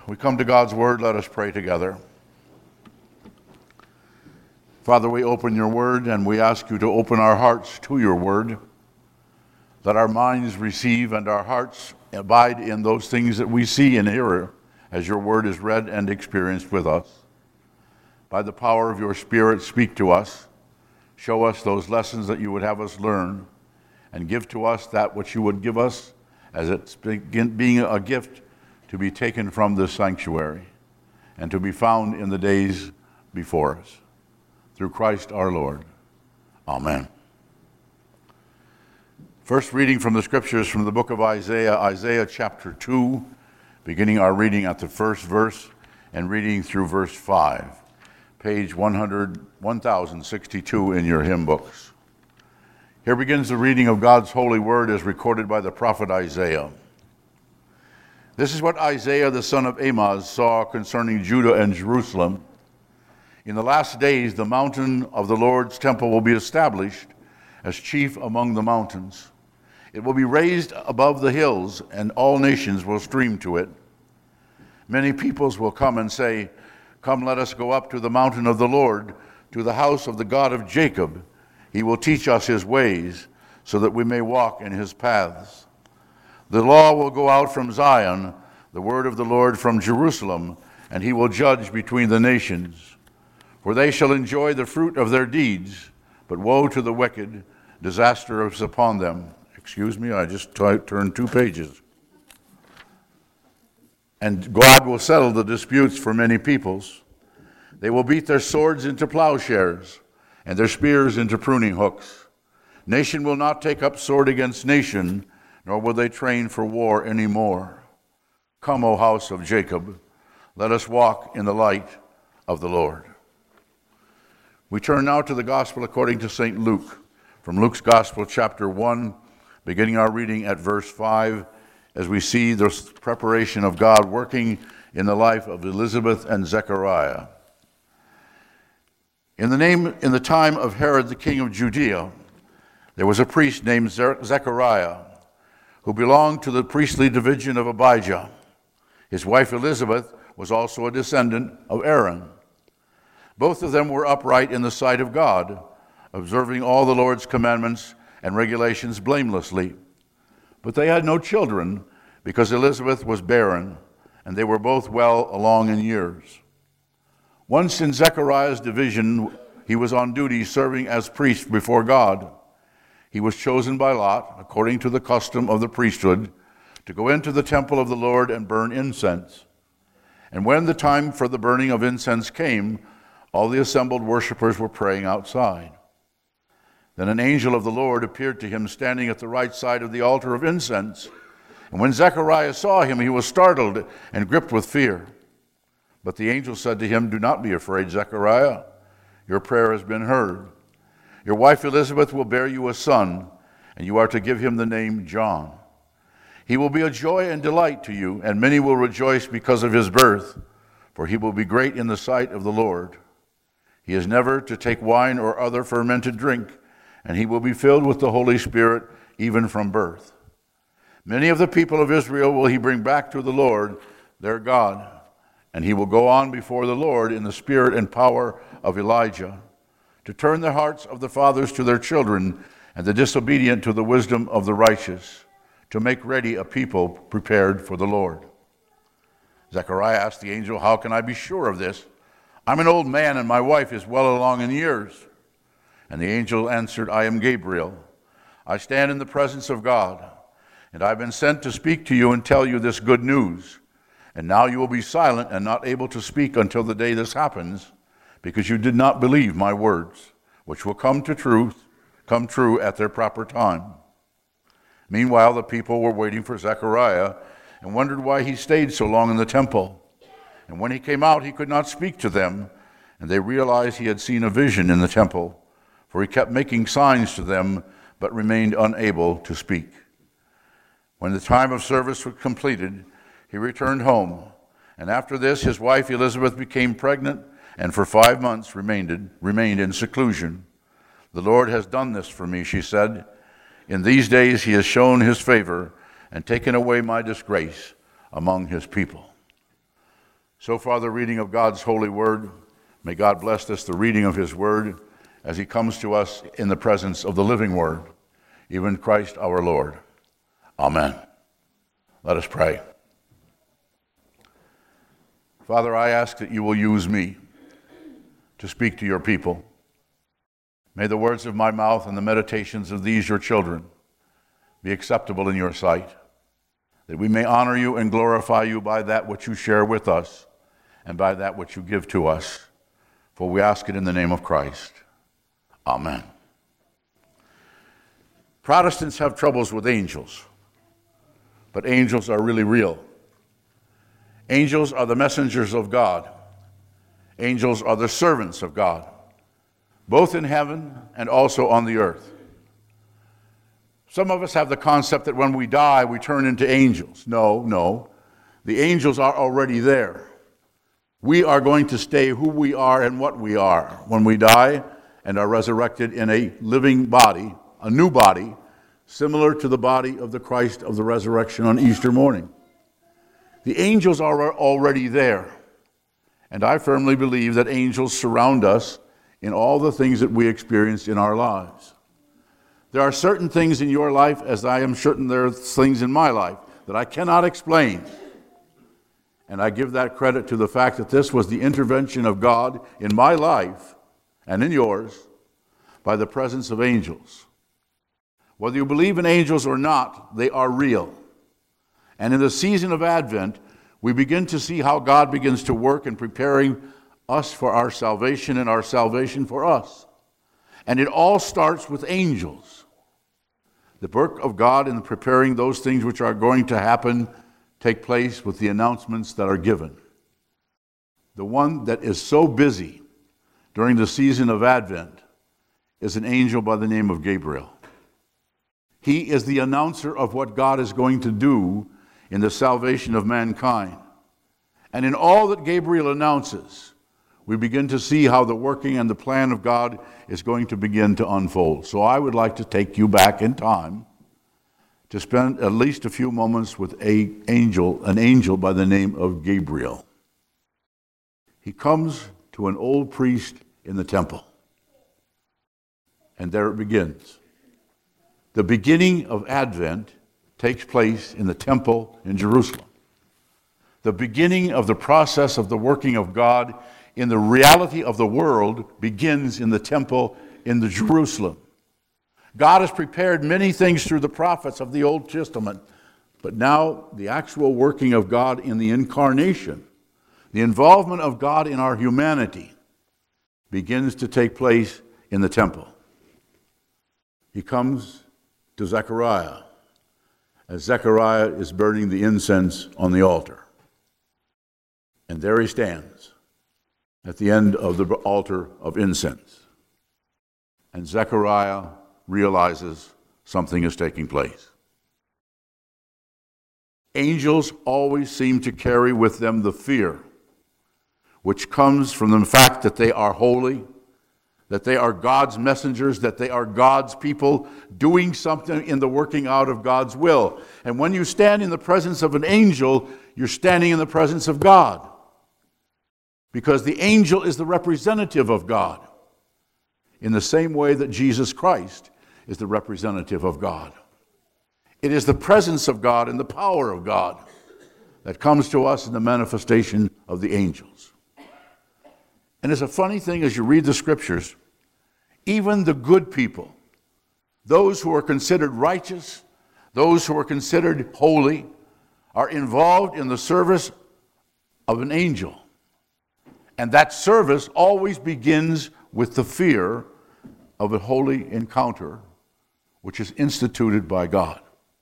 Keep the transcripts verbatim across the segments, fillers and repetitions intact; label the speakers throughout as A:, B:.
A: We come to God's word. Let us pray together. Father, we open your word and we ask you to open our hearts to your word. Let our minds receive and our hearts abide in those things that we see and hear as your word is read and experienced with us. By the power of your Spirit, speak to us. Show us those lessons that you would have us learn, and give to us that which you would give us as it's being a gift to be taken from this sanctuary and to be found in the days before us. Through Christ our Lord. Amen. First reading from the scriptures from the book of Isaiah, Isaiah chapter two, beginning our reading at the first verse and reading through verse five, page one hundred, one thousand sixty-two in your hymn books. Here begins the reading of God's holy word as recorded by the prophet Isaiah. This is what Isaiah the son of Amoz saw concerning Judah and Jerusalem. In the last days, the mountain of the Lord's temple will be established as chief among the mountains. It will be raised above the hills, and all nations will stream to it. Many peoples will come and say, "Come, let us go up to the mountain of the Lord, to the house of the God of Jacob. He will teach us his ways, so that we may walk in his paths." The law will go out from Zion, the word of the Lord from Jerusalem, and he will judge between the nations. For they shall enjoy the fruit of their deeds, but woe to the wicked, disaster is upon them. Excuse me, I just t- turned two pages. And God will settle the disputes for many peoples. They will beat their swords into plowshares, and their spears into pruning hooks. Nation will not take up sword against nation, nor will they train for war any more. Come, O house of Jacob, let us walk in the light of the Lord. We turn now to the gospel according to Saint Luke, from Luke's gospel chapter one, beginning our reading at verse five, as we see the preparation of God working in the life of Elizabeth and Zechariah. In the name, in the time of Herod the king of Judea, there was a priest named Zechariah, who belonged to the priestly division of Abijah. His wife Elizabeth was also a descendant of Aaron. Both of them were upright in the sight of God, observing all the Lord's commandments and regulations blamelessly. But they had no children, because Elizabeth was barren, and they were both well along in years. Once in Zechariah's division, he was on duty serving as priest before God. He was chosen by lot, according to the custom of the priesthood, to go into the temple of the Lord and burn incense. And when the time for the burning of incense came, all the assembled worshipers were praying outside. Then an angel of the Lord appeared to him standing at the right side of the altar of incense. And when Zechariah saw him, he was startled and gripped with fear. But the angel said to him, "Do not be afraid, Zechariah. Your prayer has been heard. Your wife Elizabeth will bear you a son, and you are to give him the name John. He will be a joy and delight to you, and many will rejoice because of his birth, for he will be great in the sight of the Lord. He is never to take wine or other fermented drink, and he will be filled with the Holy Spirit even from birth. Many of the people of Israel will he bring back to the Lord, their God, and he will go on before the Lord in the spirit and power of Elijah, to turn the hearts of the fathers to their children, and the disobedient to the wisdom of the righteous, to make ready a people prepared for the Lord." Zechariah asked the angel, "How can I be sure of this? I'm an old man, and my wife is well along in years." And the angel answered, "I am Gabriel. I stand in the presence of God, and I've been sent to speak to you and tell you this good news. And now you will be silent and not able to speak until the day this happens, because you did not believe my words, which will come to truth, come true at their proper time." Meanwhile, the people were waiting for Zechariah and wondered why he stayed so long in the temple. And when he came out, he could not speak to them, and they realized he had seen a vision in the temple, for he kept making signs to them, but remained unable to speak. When the time of service was completed, he returned home, and after this his wife Elizabeth became pregnant, and for five months remained, remained in seclusion. "The Lord has done this for me," she said. "In these days he has shown his favor and taken away my disgrace among his people." So far, the reading of God's holy word. May God bless us, the reading of his word, as he comes to us in the presence of the living word, even Christ our Lord. Amen. Let us pray. Father, I ask that you will use me to speak to your people. May the words of my mouth and the meditations of these your children be acceptable in your sight, that we may honor you and glorify you by that which you share with us and by that which you give to us. For we ask it in the name of Christ. Amen. Protestants have troubles with angels, but angels are really real. Angels are the messengers of God. Angels are the servants of God, both in heaven and also on the earth. Some of us have the concept that when we die, we turn into angels. No, no. The angels are already there. We are going to stay who we are and what we are when we die and are resurrected in a living body, a new body, similar to the body of the Christ of the resurrection on Easter morning. The angels are already there, and I firmly believe that angels surround us in all the things that we experience in our lives. There are certain things in your life, as I am certain there are things in my life, that I cannot explain. And I give that credit to the fact that this was the intervention of God in my life and in yours by the presence of angels. Whether you believe in angels or not, they are real. And in the season of Advent, we begin to see how God begins to work in preparing us for our salvation and our salvation for us. And it all starts with angels. The work of God in preparing those things which are going to happen take place with the announcements that are given. The one that is so busy during the season of Advent is an angel by the name of Gabriel. He is the announcer of what God is going to do in the salvation of mankind. And in all that Gabriel announces, we begin to see how the working and the plan of God is going to begin to unfold. So I would like to take you back in time to spend at least a few moments with an angel, an angel by the name of Gabriel. He comes to an old priest in the temple. And there it begins. The beginning of Advent takes place in the temple in Jerusalem. The beginning of the process of the working of God in the reality of the world begins in the temple in the Jerusalem. God has prepared many things through the prophets of the Old Testament, but now the actual working of God in the incarnation, the involvement of God in our humanity, begins to take place in the temple. He comes to Zechariah as Zechariah is burning the incense on the altar. And there he stands at the end of the altar of incense. And Zechariah realizes something is taking place. Angels always seem to carry with them the fear, which comes from the fact that they are holy, that they are God's messengers, that they are God's people doing something in the working out of God's will. And when you stand in the presence of an angel, you're standing in the presence of God, because the angel is the representative of God, in the same way that Jesus Christ is the representative of God. It is the presence of God and the power of God that comes to us in the manifestation of the angels. And it's a funny thing as you read the scriptures, even the good people, those who are considered righteous, those who are considered holy, are involved in the service of an angel. And that service always begins with the fear of a holy encounter, which is instituted by God.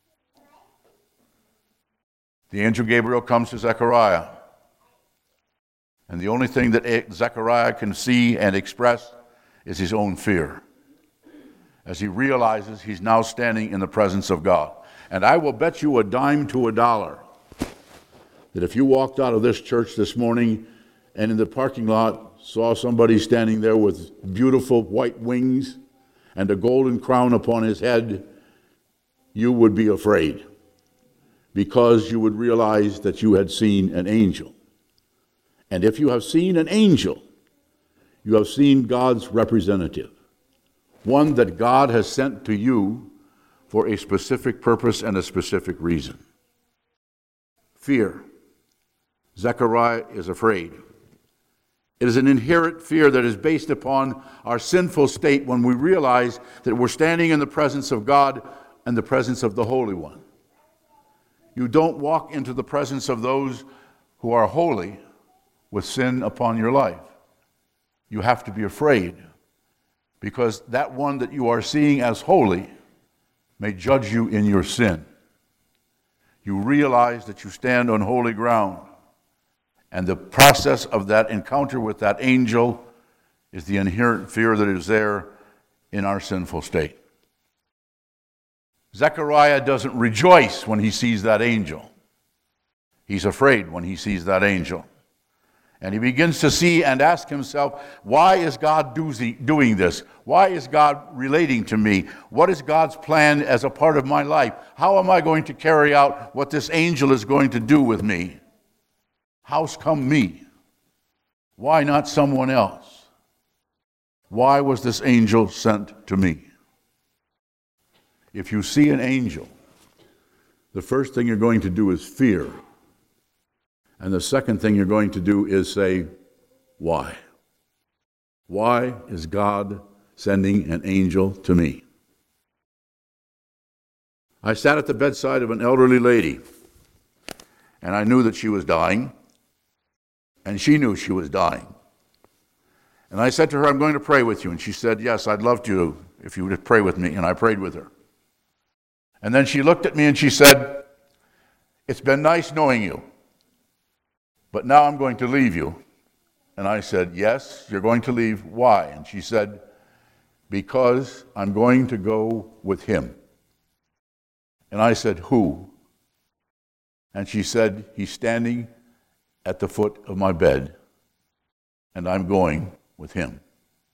A: The angel Gabriel comes to Zechariah, and the only thing that Zechariah can see and express is his own fear, as he realizes he's now standing in the presence of God. And I will bet you a dime to a dollar that if you walked out of this church this morning and in the parking lot saw somebody standing there with beautiful white wings and a golden crown upon his head, you would be afraid, because you would realize that you had seen an angel. And if you have seen an angel, you have seen God's representative, one that God has sent to you for a specific purpose and a specific reason. Fear. Zechariah is afraid. It is an inherent fear that is based upon our sinful state when we realize that we're standing in the presence of God and the presence of the Holy One. You don't walk into the presence of those who are holy with sin upon your life. You have to be afraid, because that one that you are seeing as holy may judge you in your sin. You realize that you stand on holy ground, and the process of that encounter with that angel is the inherent fear that is there in our sinful state. Zechariah doesn't rejoice when he sees that angel. He's afraid when he sees that angel. And he begins to see and ask himself, why is God doing this? Why is God relating to me? What is God's plan as a part of my life? How am I going to carry out what this angel is going to do with me? How's come me? Why not someone else? Why was this angel sent to me? If you see an angel, the first thing you're going to do is fear. And the second thing you're going to do is say, why? Why is God sending an angel to me? I sat at the bedside of an elderly lady, and I knew that she was dying, and she knew she was dying. And I said to her, I'm going to pray with you. And she said, yes, I'd love to if you would pray with me. And I prayed with her. And then she looked at me and she said, it's been nice knowing you, but now I'm going to leave you. And I said, yes, you're going to leave. Why? And she said, because I'm going to go with him. And I said, who? And she said, he's standing at the foot of my bed, and I'm going with him.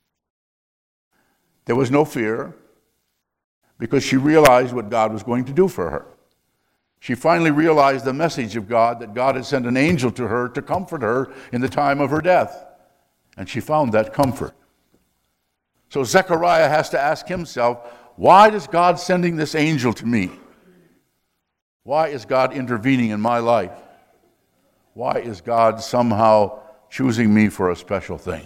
A: There was no fear, because she realized what God was going to do for her. She finally realized the message of God, that God had sent an angel to her to comfort her in the time of her death. And she found that comfort. So Zechariah has to ask himself, why is God sending this angel to me? Why is God intervening in my life? Why is God somehow choosing me for a special thing?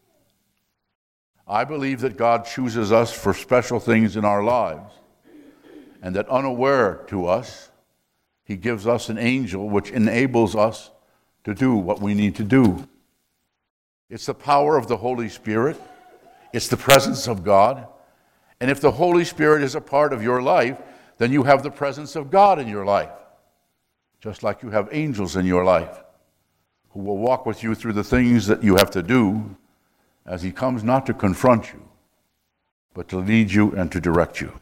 A: I believe that God chooses us for special things in our lives, and that unaware to us, he gives us an angel which enables us to do what we need to do. It's the power of the Holy Spirit. It's the presence of God. And if the Holy Spirit is a part of your life, then you have the presence of God in your life, just like you have angels in your life who will walk with you through the things that you have to do, as he comes not to confront you, but to lead you and to direct you.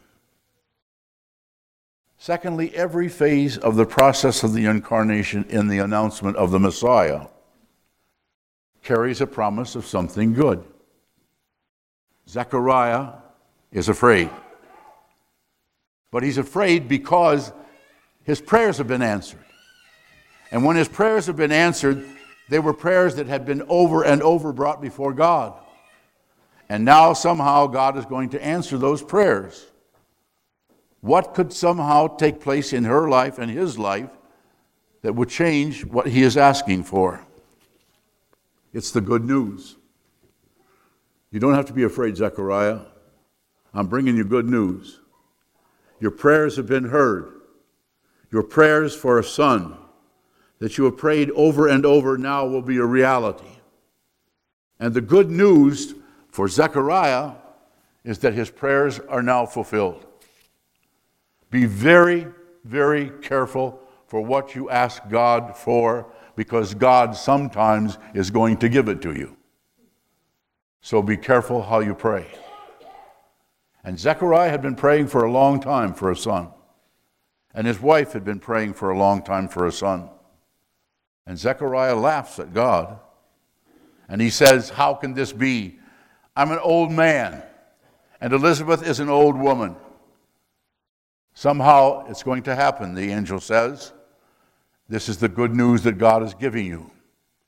A: Secondly, every phase of the process of the incarnation in the announcement of the Messiah carries a promise of something good. Zechariah is afraid. But he's afraid because his prayers have been answered. And when his prayers have been answered, they were prayers that had been over and over brought before God. And now somehow God is going to answer those prayers. What could somehow take place in her life and his life that would change what he is asking for? It's the good news. You don't have to be afraid, Zechariah. I'm bringing you good news. Your prayers have been heard. Your prayers for a son that you have prayed over and over now will be a reality. And the good news for Zechariah is that his prayers are now fulfilled. Be very, very careful for what you ask God for, because God sometimes is going to give it to you. So be careful how you pray. And Zechariah had been praying for a long time for a son. And his wife had been praying for a long time for a son. And Zechariah laughs at God. And he says, how can this be? I'm an old man, and Elizabeth is an old woman. Somehow it's going to happen, the angel says. This is the good news that God is giving you.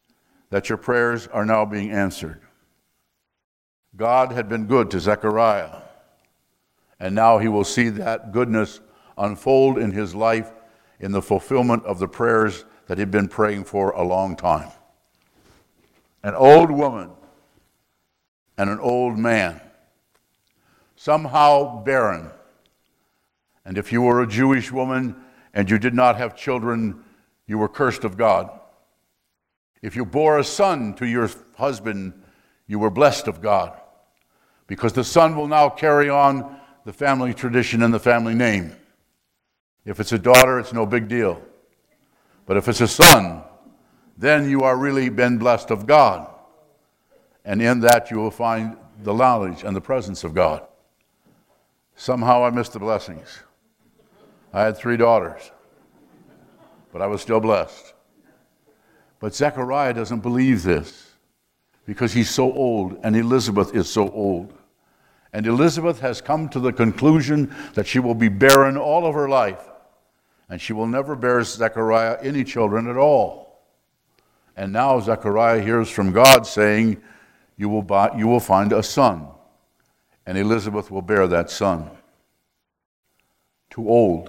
A: that your prayers are now being answered. God had been good to Zechariah, and now he will see that goodness unfold in his life in the fulfillment of the prayers that he'd been praying for a long time. An old woman and an old man, somehow barren. And if you were a Jewish woman and you did not have children, you were cursed of God. If you bore a son to your husband, you were blessed of God, because the son will now carry on the family tradition and the family name. If it's a daughter, it's no big deal. But if it's a son, then you are really been blessed of God. And in that you will find the knowledge and the presence of God. Somehow I missed the blessings. I had three daughters, but I was still blessed. But Zechariah doesn't believe this because he's so old, and Elizabeth is so old. And Elizabeth has come to the conclusion that she will be barren all of her life, and she will never bear Zechariah any children at all. And now Zechariah hears from God saying, you will, buy, you will find a son, and Elizabeth will bear that son. Too old.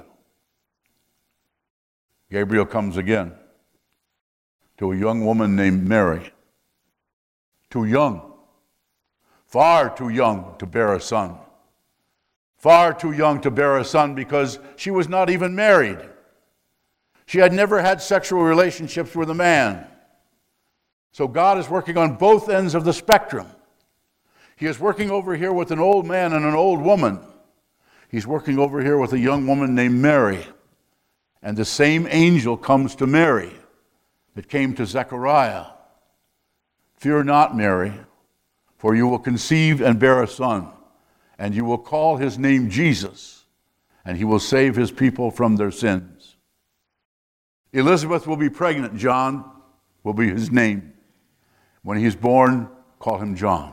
A: Gabriel comes again to a young woman named Mary. Too young. Far too young to bear a son. Far too young to bear a son because she was not even married. She had never had sexual relationships with a man. So God is working on both ends of the spectrum. He is working over here with an old man and an old woman. He's working over here with a young woman named Mary. And the same angel comes to Mary that came to Zechariah. Fear not, Mary, for you will conceive and bear a son, and you will call his name Jesus, and he will save his people from their sins. Elizabeth will be pregnant. John will be his name. When he is born, call him John.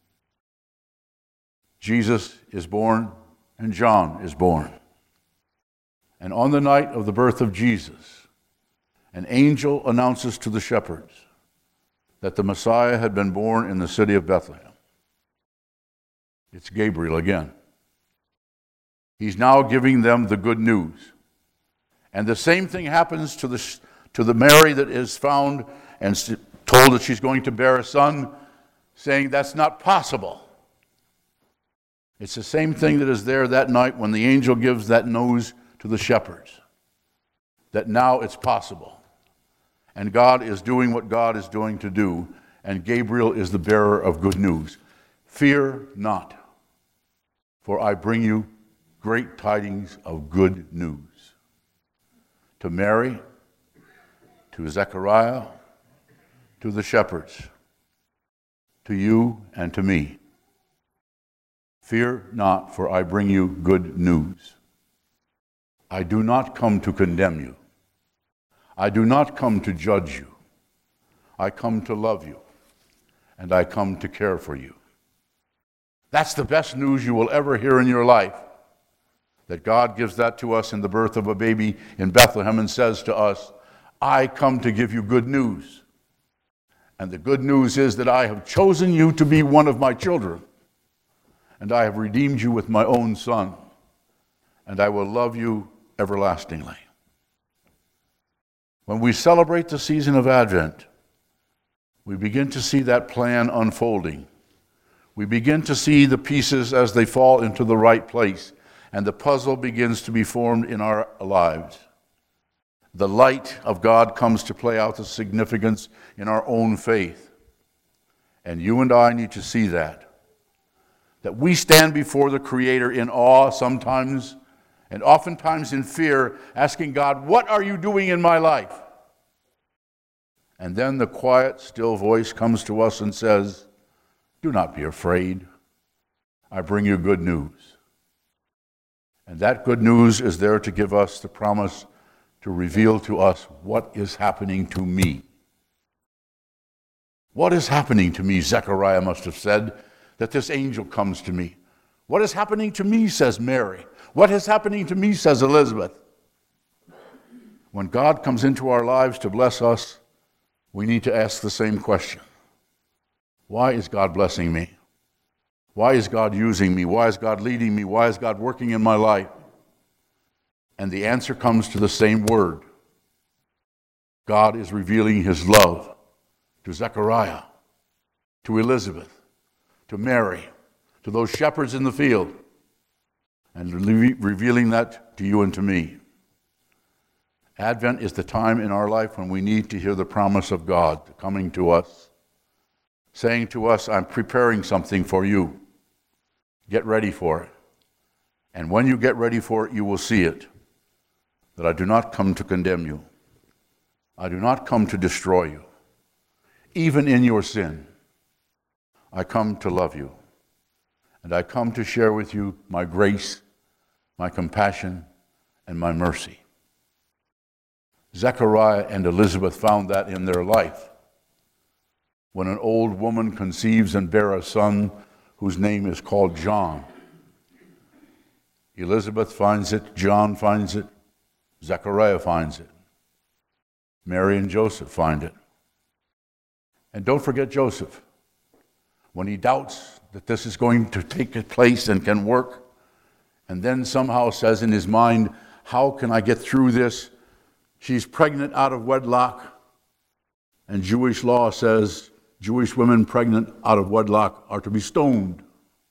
A: Jesus is born, and John is born. And on the night of the birth of Jesus, an angel announces to the shepherds that the Messiah had been born in the city of Bethlehem. It's Gabriel again. He's now giving them the good news. And the same thing happens to the, to the Mary that is found and told that she's going to bear a son, saying that's not possible. It's the same thing that is there that night when the angel gives that news to the shepherds, that now it's possible. And God is doing what God is doing to do, and Gabriel is the bearer of good news. Fear not, for I bring you great tidings of good news. To Mary, to Zechariah, to the shepherds, to you and to me. Fear not, for I bring you good news. I do not come to condemn you. I do not come to judge you. I come to love you, and I come to care for you. That's the best news you will ever hear in your life, that God gives that to us in the birth of a baby in Bethlehem and says to us, I come to give you good news. And the good news is that I have chosen you to be one of my children, and I have redeemed you with my own son, and I will love you everlastingly. When we celebrate the season of Advent, we begin to see that plan unfolding. We begin to see the pieces as they fall into the right place, and the puzzle begins to be formed in our lives. The light of God comes to play out the significance in our own faith. And you and I need to see that. That we stand before the Creator in awe sometimes, and oftentimes in fear, asking God, what are you doing in my life? And then the quiet, still voice comes to us and says, do not be afraid. I bring you good news. And that good news is there to give us the promise to reveal to us what is happening to me. What is happening to me, Zechariah must have said, that this angel comes to me. What is happening to me, says Mary. What is happening to me, says Elizabeth. When God comes into our lives to bless us, we need to ask the same question. Why is God blessing me? Why is God using me? Why is God leading me? Why is God working in my life? And the answer comes to the same word. God is revealing his love to Zechariah, to Elizabeth, to Mary, to those shepherds in the field, and re- revealing that to you and to me. Advent is the time in our life when we need to hear the promise of God coming to us, saying to us, I'm preparing something for you. Get ready for it. And when you get ready for it, you will see it. That I do not come to condemn you. I do not come to destroy you. Even in your sin, I come to love you. And I come to share with you my grace, my compassion, and my mercy. Zechariah and Elizabeth found that in their life. When an old woman conceives and bears a son whose name is called John. Elizabeth finds it, John finds it, Zechariah finds it. Mary and Joseph find it. And don't forget Joseph. When he doubts that this is going to take place and can work, and then somehow says in his mind, how can I get through this? She's pregnant out of wedlock, and Jewish law says Jewish women pregnant out of wedlock are to be stoned.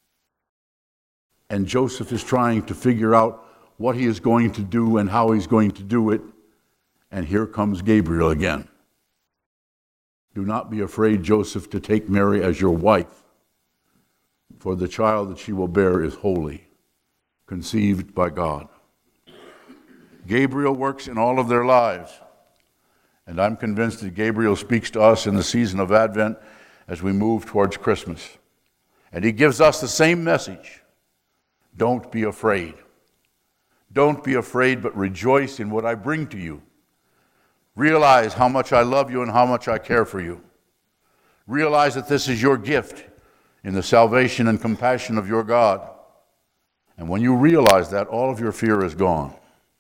A: And Joseph is trying to figure out what he is going to do and how he's going to do it. And here comes Gabriel again. Do not be afraid, Joseph, to take Mary as your wife, for the child that she will bear is holy, conceived by God. Gabriel works in all of their lives. And I'm convinced that Gabriel speaks to us in the season of Advent as we move towards Christmas. And he gives us the same message. Don't be afraid. Don't be afraid, but rejoice in what I bring to you. Realize how much I love you and how much I care for you. Realize that this is your gift in the salvation and compassion of your God. And when you realize that, all of your fear is gone.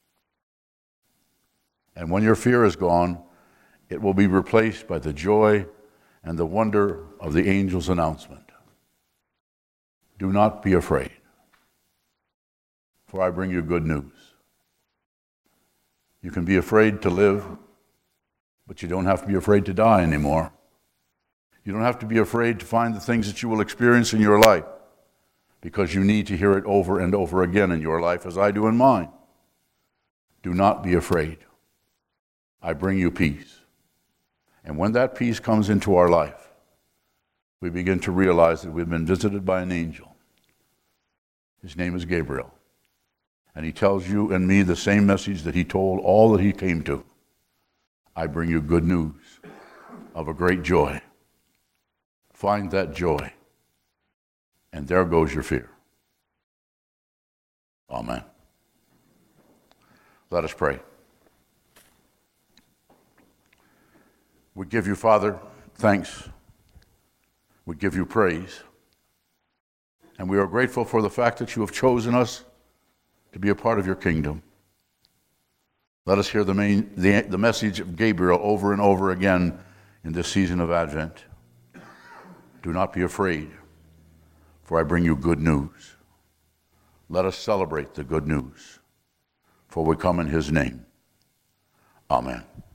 A: And when your fear is gone, it will be replaced by the joy and the wonder of the angel's announcement. Do not be afraid, for I bring you good news. You can be afraid to live, but you don't have to be afraid to die anymore. You don't have to be afraid to find the things that you will experience in your life, because you need to hear it over and over again in your life, as I do in mine. Do not be afraid. I bring you peace. And when that peace comes into our life, we begin to realize that we've been visited by an angel. His name is Gabriel. And he tells you and me the same message that he told all that he came to. I bring you good news of a great joy. Find that joy. And there goes your fear. Amen. Let us pray. We give you, Father, thanks. We give you praise. And we are grateful for the fact that you have chosen us to be a part of your kingdom. Let us hear the, main, the, the message of Gabriel over and over again in this season of Advent. Do not be afraid, for I bring you good news. Let us celebrate the good news, for we come in his name. Amen.